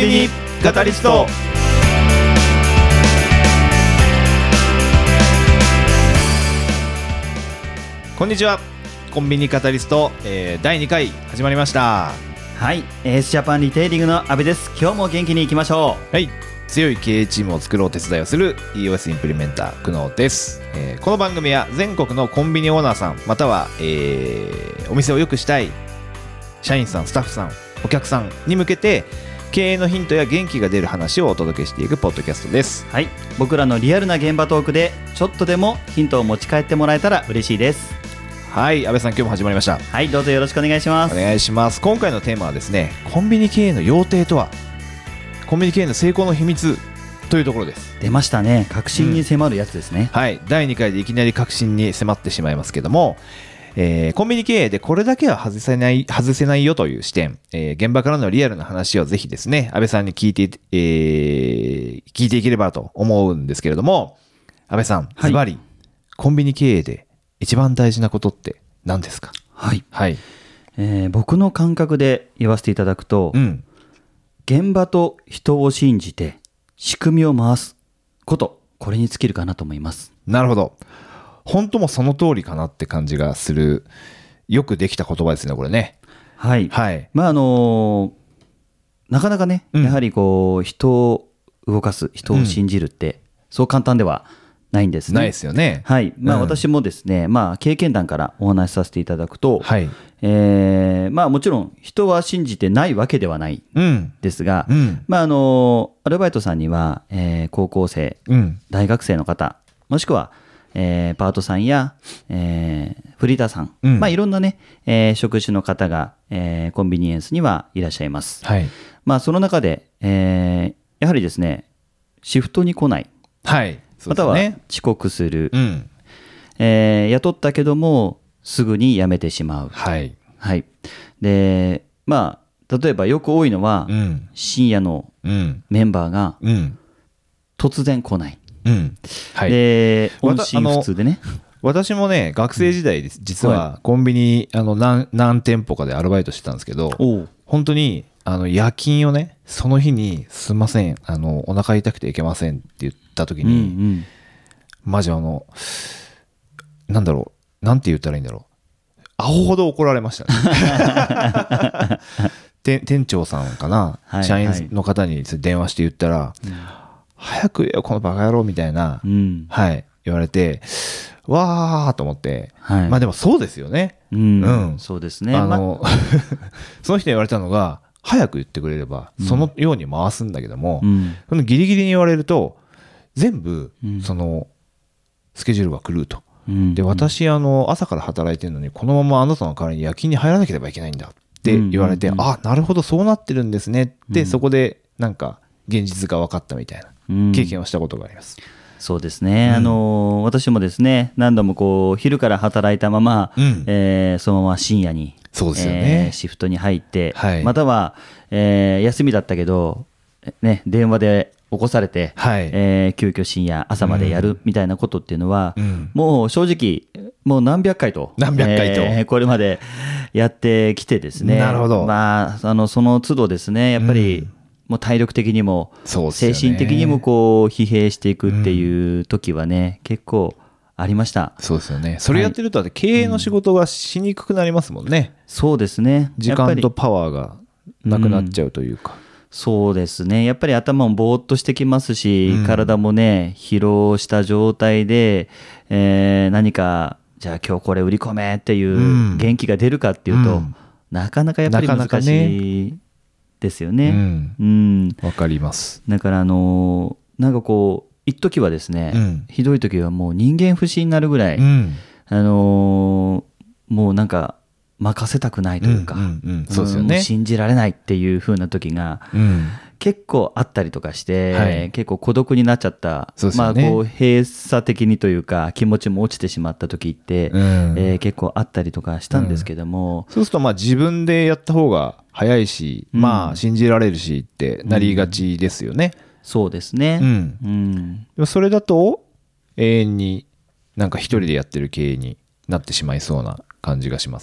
ビニカタリスト。こんにちは、コンビニカタリスト、第2回始まりました。 はい、エースジャパンリテイリングの阿部です。今日も元気にいきましょう。はい、強い経営チームを作ろう手伝いをする EOS インプリメンター久能です。この番組は全国のコンビニオーナーさんまたは、お店を良くしたい社員さん、スタッフさん、お客さんに向けて経営のヒントや元気が出る話をお届けしていくポッドキャストです。 はい、僕らのリアルな現場トークでちょっとでもヒントを持ち帰ってもらえたら嬉しいです。 はい、安倍さん、今日も始まりました。 はい、どうぞよろしくお願いします。 お願いします。今回のテーマはですね、コンビニ経営の要諦とは、コンビニ経営の成功の秘密というところです。 出ましたね、確信に迫るやつですね。 はい、第2回でいきなり確信に迫ってしまいますけども、コンビニ経営でこれだけは外せないよという視点、現場からのリアルな話をぜひですね、安倍さんに聞いていければと思うんですけれども、安倍さん、ズバリコンビニ経営で一番大事なことって何ですか？ はい、 はい、 僕の感覚で言わせていただくと、現場と人を信じて仕組みを回すこと、これに尽きるかなと思います。 なるほど。本当もその通りかなって感じがする、よくできた言葉ですね、これね。 はい、はい、まあなかなかね、やはりこう人を動かす、人を信じるって、そう簡単ではないんですね。 ないですよね。 はい、まあ、私もですね、経験談からお話しさせていただくと、 はい、 もちろん人は信じてないわけではないですが、アルバイトさんには、高校生、大学生の方、もしくはパートさんや、フリーターさん、いろんなね、職種の方が、コンビニエンスにはいらっしゃいます。 はい、 その中で、やはりですね、シフトに来ない、 はい、 または遅刻する、雇ったけどもすぐに辞めてしまう。 はいはい、で例えばよく多いのは、深夜のメンバーが突然来ない。で、音信不通でね。 私もね、学生時代実はコンビニ何店舗かでアルバイトしてたんですけど、本当に夜勤をね、その日にすいません、お腹痛くていけませんって言った時に、マジなんだろう、なんて言ったらいいんだろう、アホほど怒られましたね。店長さんかな、社員の方に電話して言ったら、早く言えよこのバカ野郎みたいな、言われて、わーと思って、でもそうですよね。 そうですね。 その人に言われたのが、早く言ってくれればそのように回すんだけども、そのギリギリに言われると全部そのスケジュールが狂うと。で、私朝から働いてるのにこのままあなたの代わりに夜勤に入らなければいけないんだって言われて、あ、なるほどそうなってるんですねって、そこでなんか現実が分かったみたいな経験をしたことがあります。 そうですね、私もですね、何度もこう昼から働いたまま、そのまま深夜にそうですよね、 シフトに入って、または、休みだったけど、電話で起こされて、急遽深夜朝までやるみたいなことっていうのは、もう正直もう何百回とこれまでやってきてですね。 なるほど。 その都度ですね、やっぱり、もう体力的にも精神的にもこう疲弊していくっていう時はね、結構ありました。 そうですよね。それやってると経営の仕事がしにくくなりますもんね。 そうですね。 時間とパワーがなくなっちゃうというか。 そうですね。やっぱり頭もぼーっとしてきますし、体もね疲労した状態で、何かじゃあ今日これ売り込めっていう元気が出るかっていうと、なかなかやっぱり難しいですよね。 わかります。 だからなんかこう一時はですね、ひどい時はもう人間不信になるぐらい、もうなんか任せたくないというか、 そうですよね、 信じられないっていう風な時が結構あったりとかして、結構孤独になっちゃった、こう閉鎖的にというか気持ちも落ちてしまった時って、結構あったりとかしたんですけども、 そうすると自分でやった方が早いし、信じられるしってなりがちですよね。 そうですね。 でもそれだと永遠になんか一人でやってる経営になってしまいそうな感じがしますね。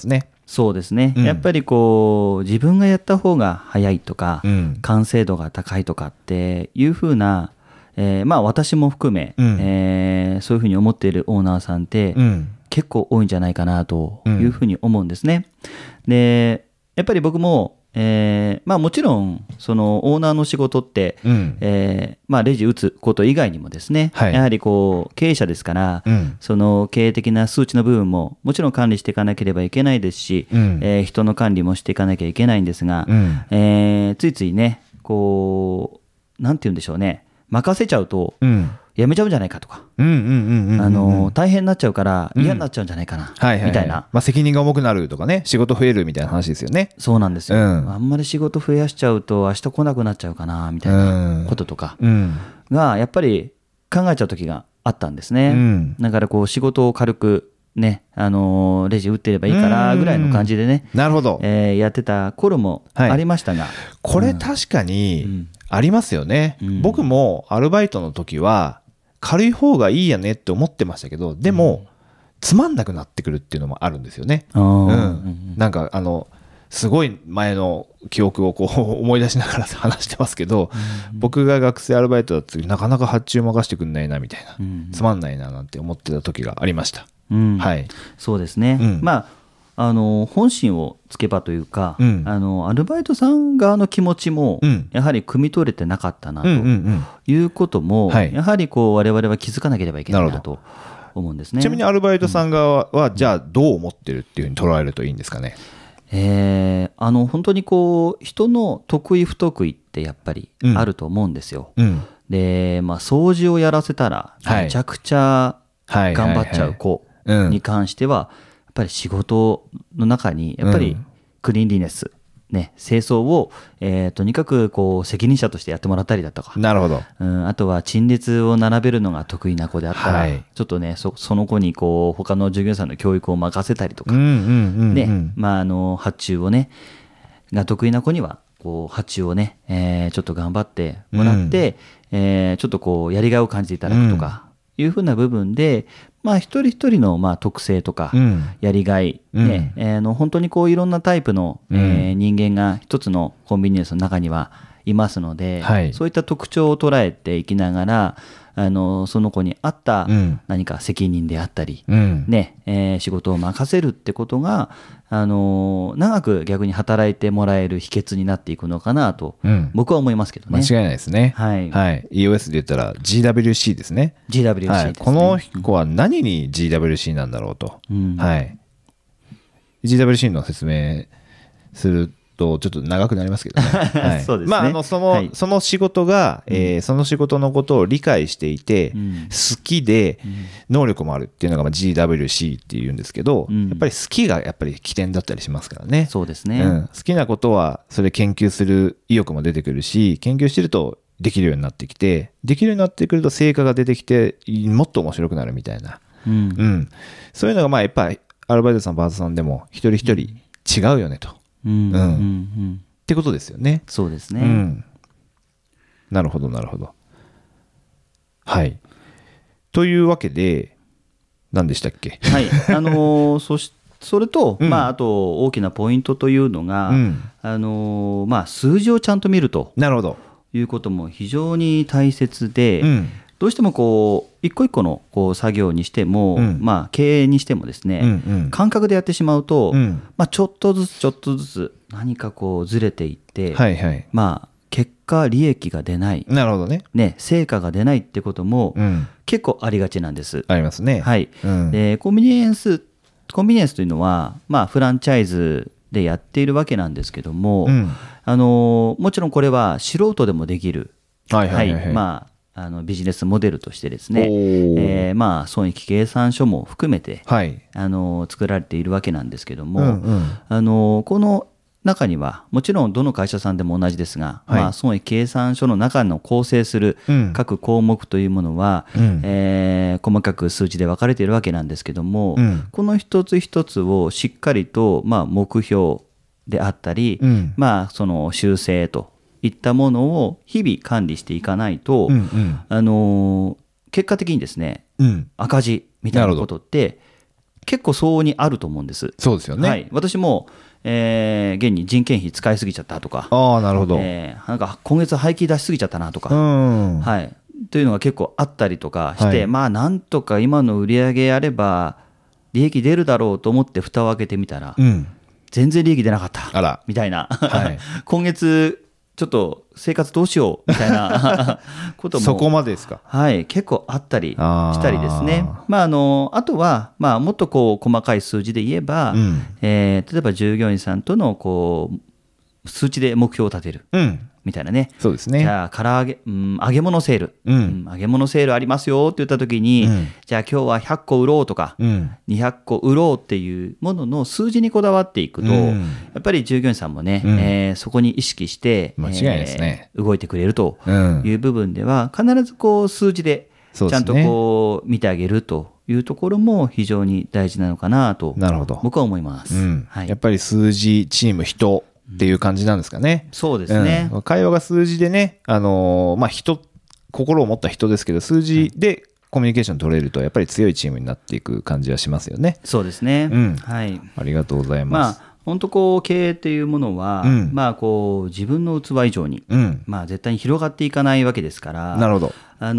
そうですね、やっぱりこう自分がやった方が早いとか、完成度が高いとかっていう風な、私も含め、そういうふうに思っているオーナーさんって、結構多いんじゃないかなというふうに思うんですね。でやっぱり僕ももちろんそのオーナーの仕事って、レジ打つこと以外にもですね、やはりこう経営者ですから、その経営的な数値の部分ももちろん管理していかなければいけないですし、人の管理もしていかなきゃいけないんですが、ついついねこうなんて言うんでしょうね、任せちゃうと、やめちゃうんじゃないかとか、大変になっちゃうから嫌になっちゃうんじゃないかな、みたいな、 責任が重くなるとかね、仕事増えるみたいな話ですよね。 そうなんですよ、あんまり仕事増やしちゃうと明日来なくなっちゃうかなみたいなこととかがやっぱり考えちゃう時があったんですね。だからこう仕事を軽くね、レジ打ってればいいからぐらいの感じでね、 なるほど、 やってた頃もありましたが、 これ確かにありますよね。僕もアルバイトの時は軽い方がいいやねって思ってましたけど、でもつまんなくなってくるっていうのもあるんですよね。なんかすごい前の記憶をこう思い出しながら話してますけど、僕が学生アルバイトだった時なかなか発注任せてくんないなみたいな、つまんないななんて思ってた時がありました。 そうですね、本心をつけばというか、アルバイトさん側の気持ちもやはり汲み取れてなかったなということも、やはりこう我々は気づかなければいけないなと思うんですね。 ちなみにアルバイトさん側はじゃあどう思ってるっていうふうに捉えるといいんですかね。 本当にこう人の得意不得意ってやっぱりあると思うんですよ。で、掃除をやらせたらめちゃくちゃ頑張っちゃう子に関してはやっぱり仕事の中にやっぱりクリーンリネス、清掃を、とにかくこう責任者としてやってもらったりだとか、 なるほど、 あとは陳列を並べるのが得意な子であったら、ちょっとね その子にこう他の従業員さんの教育を任せたりとか、発注をねが得意な子にはこう発注をね、ちょっと頑張ってもらって、ちょっとこうやりがいを感じていただくとか、いうふうな部分で、一人一人の特性とかやりがい、本当にこういろんなタイプの、人間が一つのコンビニエンスの中にはいますので、そういった特徴を捉えていきながらその子に合った何か責任であったり、仕事を任せるってことが長く逆に働いてもらえる秘訣になっていくのかなと、僕は思いますけどね。 間違いないですね。EOS で言ったら GWC ですね。 GWC ですね。 この子は何に GWC なんだろうと、GWC の説明するとちょっと長くなりますけどね。そうですね。その仕事が、その仕事のことを理解していて、好きで、能力もあるっていうのがGWC っていうんですけど、やっぱり好きがやっぱり起点だったりしますからね。 そうですね。 好きなことはそれ研究する意欲も出てくるし、研究してるとできるようになってきて、できるようになってくると成果が出てきてもっと面白くなるみたいな、そういうのがやっぱりアルバイトさんパートさんでも一人一人違うよねと。ってことですよね。 そうですね。 なるほどなるほど。というわけで何でしたっけ。 それと、あと大きなポイントというのが、数字をちゃんと見るということも非常に大切で、どうしてもこう一個一個のこう作業にしても、経営にしてもですね、感覚でやってしまうと、ちょっとずつ何かこうずれていって、結果利益が出ない、 なるほどね、 成果が出ないってことも結構ありがちなんです。 ありますね。 でコンビニエンスというのは、フランチャイズでやっているわけなんですけども、もちろんこれは素人でもできる、ビジネスモデルとしてですね、損益計算書も含めて、作られているわけなんですけども、この中にはもちろんどの会社さんでも同じですが、損益計算書の中の構成する各項目というものは、細かく数字で分かれているわけなんですけども、この一つ一つをしっかりと、目標であったり、その修正といったものを日々管理していかないと、結果的にですね、赤字みたいなことって結構相応にあると思うんです。 そうですよね、 はい、私も、現に人件費使いすぎちゃったとか、 なるほど、 なんか今月廃棄出しすぎちゃったなとか、はい、というのが結構あったりとかして、まあなんとか今の売り上げあれば利益出るだろうと思って蓋を開けてみたら、全然利益出なかったみたいな、今月ちょっと生活どうしようみたいなこともそこまでですか。 はい、結構あったりしたりですね。あとは、もっとこう細かい数字で言えば、例えば従業員さんとのこう数値で目標を立てる。みたいなね。 そうですね。 じゃあ唐揚げ、揚げ物セール、揚げ物セールありますよって言った時に、じゃあ今日は100個売ろうとか、200個売ろうっていうものの数字にこだわっていくと、やっぱり従業員さんもね、そこに意識して、 間違いないですね、 動いてくれるという部分では、必ずこう数字でちゃんとこう見てあげるというところも非常に大事なのかなと僕は思います。 やっぱり数字、チーム、人っていう感じなんですかね。 そうですね。 会話が数字でね、心を持った人ですけど、数字でコミュニケーション取れると、やっぱり強いチームになっていく感じはしますよね。 そうですね。はい。 ありがとうございます。 本当こう経営っていうものは、こう自分の器以上に、絶対に広がっていかないわけですから。 なるほど。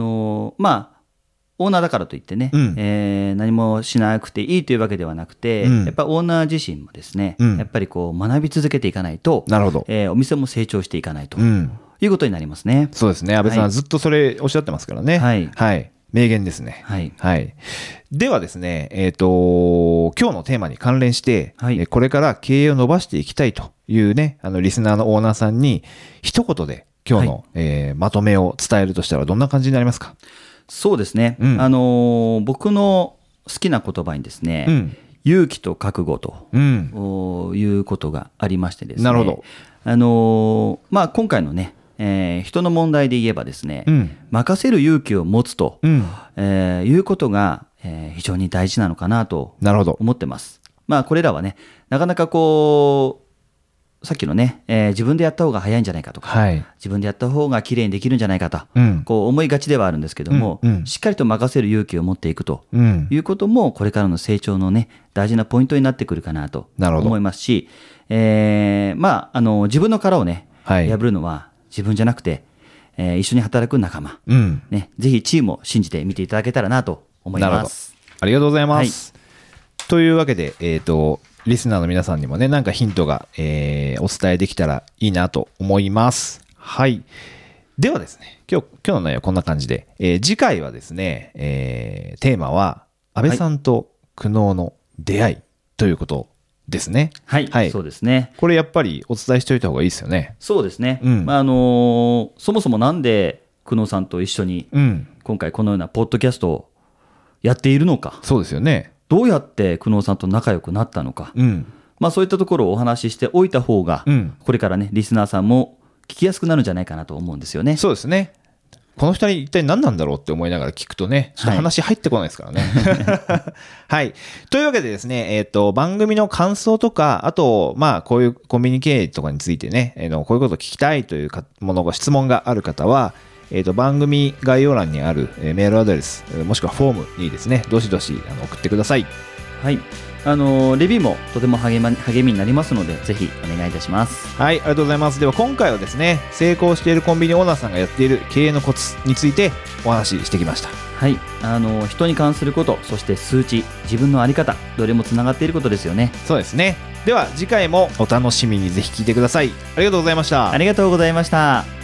オーナーだからといってね、何もしなくていいというわけではなくて、やっぱオーナー自身もですね、やっぱりこう学び続けていかないと、 なるほど、 お店も成長していかないということになりますね。 そうですね。安倍さんはずっとそれおっしゃってますからね。はい。名言ですね。はい。ではですね、今日のテーマに関連して、これから経営を伸ばしていきたいというね、リスナーのオーナーさんに一言で今日の、まとめを伝えるとしたらどんな感じになりますか？ そうですね、僕の好きな言葉にですね、勇気と覚悟と、いうことがありましてですね。 なるほど。今回のね、人の問題で言えばですね、任せる勇気を持つと、いうことが、非常に大事なのかなと思ってます。これらはね、なかなかこうさっきのね、自分でやった方が早いんじゃないかとか、自分でやった方がきれいにできるんじゃないかと、こう思いがちではあるんですけども、しっかりと任せる勇気を持っていくということも、これからの成長のね、大事なポイントになってくるかなと思いますし、自分の殻をね、破るのは自分じゃなくて、一緒に働く仲間、ね、ぜひチームを信じて見ていただけたらなと思います。 ありがとうございます。というわけで、リスナーの皆さんにもね、なんかヒントが、お伝えできたらいいなと思います。はい。ではですね、今日の内容はこんな感じで、次回はですね、テーマは安倍さんと苦悩の出会いということですね。 はい、そうですね。 これやっぱりお伝えしておいた方がいいですよね。 そうですね。そもそもなんで苦悩さんと一緒に、今回このようなポッドキャストをやっているのか。 そうですよね。 どうやって苦悩さんと仲良くなったのか、そういったところをお話ししておいた方が、これからねリスナーさんも聞きやすくなるんじゃないかなと思うんですよね。 そうですね。この2人一体何なんだろうって思いながら聞くとね、ちょっと話入ってこないですからね。はい。というわけでですね、番組の感想とか、あと、こういうコミュニケーションとかについてね、こういうことを聞きたいというものが、質問がある方は、番組概要欄にあるメールアドレスもしくはフォームにですね、どしどし送ってください。 はい。レビューもとても励みになりますので、ぜひお願いいたします。 はい、ありがとうございます。では今回はですね、成功しているコンビニオーナーさんがやっている経営のコツについてお話ししてきました。 はい。人に関すること、そして数値、自分の在り方、どれもつながっていることですよね。 そうですね。では次回もお楽しみにぜひ聞いてください。ありがとうございました。 ありがとうございました。